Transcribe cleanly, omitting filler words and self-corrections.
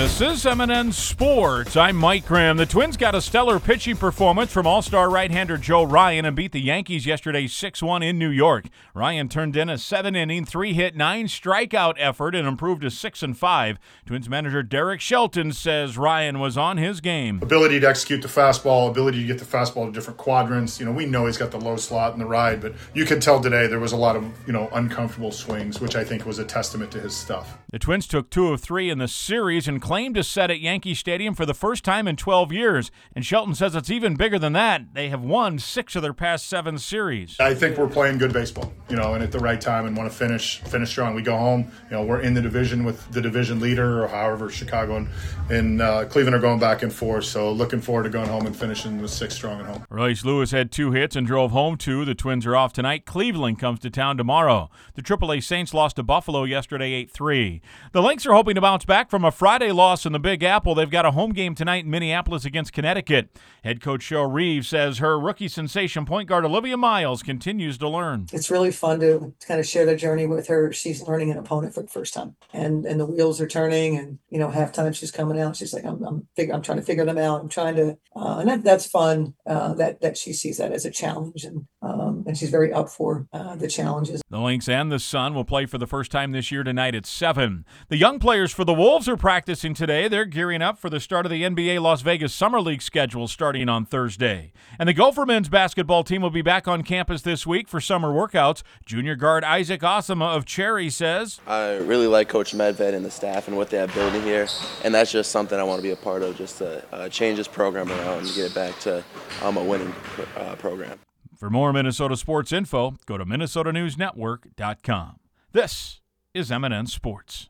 This is MNN Sports. I'm Mike Graham. The Twins got a stellar pitching performance from all-star right-hander Joe Ryan and beat the Yankees yesterday 6-1 in New York. Ryan turned in a 7-inning, 3-hit, 9-strikeout effort and improved to 6-5. Twins manager Derek Shelton says Ryan was on his game. Ability to execute the fastball, ability to get the fastball to different quadrants. We know he's got the low slot in the ride, but you could tell today there was a lot of, uncomfortable swings, which I think was a testament to his stuff. The Twins took 2 of 3 in the series and claimed a set at Yankee Stadium for the first time in 12 years. And Shelton says it's even bigger than that. They have won 6 of their past 7 series. I think we're playing good baseball, and at the right time and want to finish strong. We go home, we're in the division with the division leader, or however Chicago and Cleveland are going back and forth. So looking forward to going home and finishing with 6 strong at home. Royce Lewis had 2 hits and drove home 2. The Twins are off tonight. Cleveland comes to town tomorrow. The AAA Saints lost to Buffalo yesterday 8-3. The Lynx are hoping to bounce back from a Friday loss in the Big Apple. They've got a home game tonight in Minneapolis against Connecticut. Head coach Cheryl Reeves says her rookie sensation point guard Olivia Miles continues to learn. It's really fun to kind of share the journey with her. She's learning an opponent for the first time, and the wheels are turning. And halftime she's coming out. She's like, I'm trying to figure them out. I'm trying to, and that's fun. That she sees that as a challenge, and she's very up for the challenges. The Lynx and the Sun will play for the first time this year tonight at 7. The young players for the Wolves are practicing today. They're gearing up for the start of the NBA Las Vegas Summer League schedule starting on Thursday. And the Gopher men's basketball team will be back on campus this week for summer workouts. Junior guard Isaac Osama of Cherry says, I really like Coach Medved and the staff and what they have building here, and that's just something I want to be a part of, just to change this program around and get it back to a winning program. For more Minnesota sports info, go to MinnesotaNewsNetwork.com. This is MNN Sports.